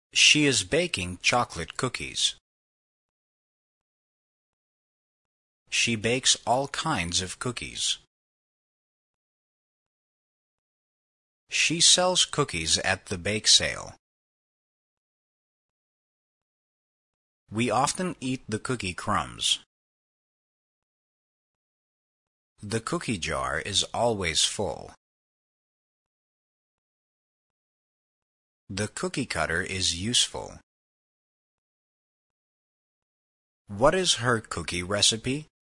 She is baking chocolate cookies. She bakes all kinds of cookies. She sells cookies at the bake sale. We often eat the cookie crumbs. The cookie jar is always full. The cookie cutter is useful. What is her cookie recipe?